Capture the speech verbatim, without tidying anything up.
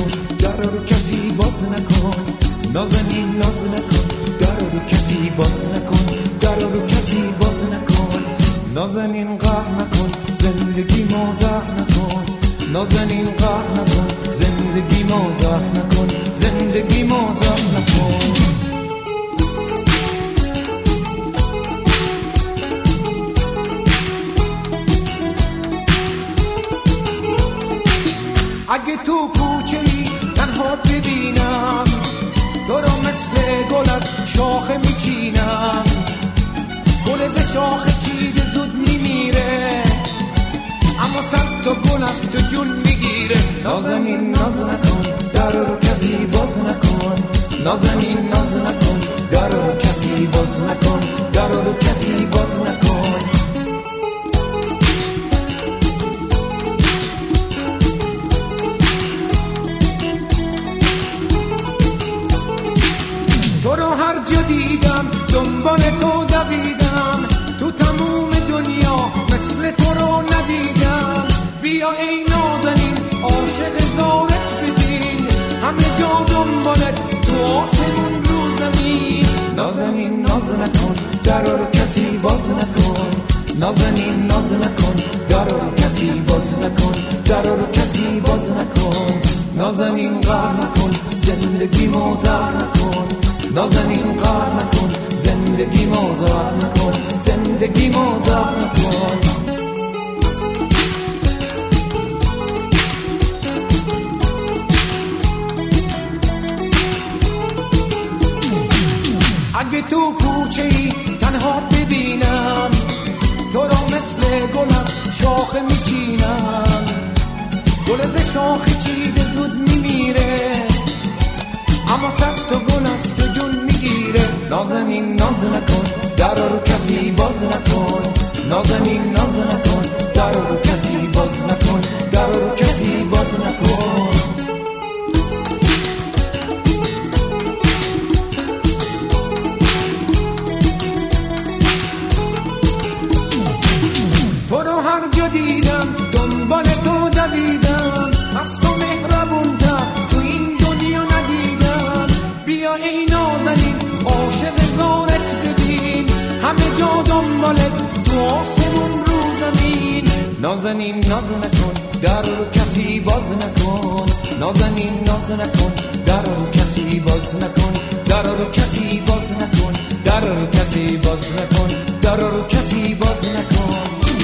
نکن، در رو کسی باز نکن، نازنین ناز نکن، در رو کسی باز نکن، در رو کسی باز نکن، نازنین قهر نکن، زندگی مزاح نکن، نازنین قهر نکن، زندگی مزاح نکن، زندگی مزاح نکن. اگه تو کوچه ای تنها ببینم، تو رو مثل گل از شاخه میچینم، گل از شاخه چیده زود میمیره، اما صد تا گل از تو جون میگیره. نازنین ناز نکن، در رو کسی باز نکن، نازنین ناز نکن، در رو کسی باز نکن، در رو کسی باز نکن. تو رو هر جا دیدم دنبال تو دویدم، تو تموم دنیا مثل تو رو ندیدم. بیا ای نازنین عاشق زارت ببین، همه جا دنبالت تو آسمون رو زمین. نازنین ناز نکن، در رو کسی باز نکن، نازنین ناز نکن، در رو کسی باز نکن، در رو کسی باز نکن، نازنین قهر نکن، زندگی مزاح نکن، نازنین قهر نکن، زندگی مزاح نکن، زندگی مزاح نکن. اگه تو کوچه ای تنها ببینم، تو رو مثل گل از شاخه میچینم، گل از شاخه چیده زود میمیره، اما صد تا گل از تو جون میگیره. نازنین ناز نکن، در رو کسی باز نکن، نازنین ناز نکن، در رو کسی باز نکن، در رو کسی باز نکن. تو رو هر جا دیدم دنبال تو دویدم، از تو مهربونتر تو این دنیا ندیدم. بیا ای نازنین عاشق زارت ببین، همه جا دنبالت تو آسمون رو زمین. نازنین ناز نکن، در رو کسی باز نکن، نازنین ناز نکن، در رو کسی باز نکن، در رو کسی باز نکن، در رو کسی باز نکن، در رو کسی باز نکن.